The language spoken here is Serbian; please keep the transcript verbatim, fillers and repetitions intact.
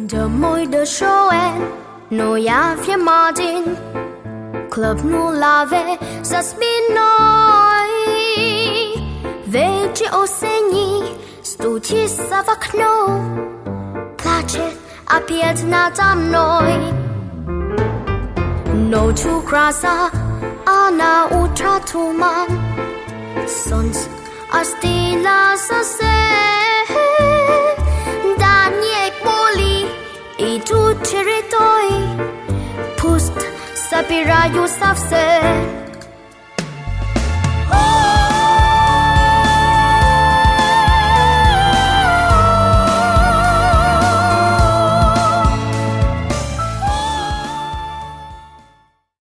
De môi de shoen no ya fie martin club nu lave saspinoi veci o segni stuci savacno placet apiet natam noi no tu crasa ana utra tuman sons astila sase daniek boli i tu cheritoi pust sapira yusafse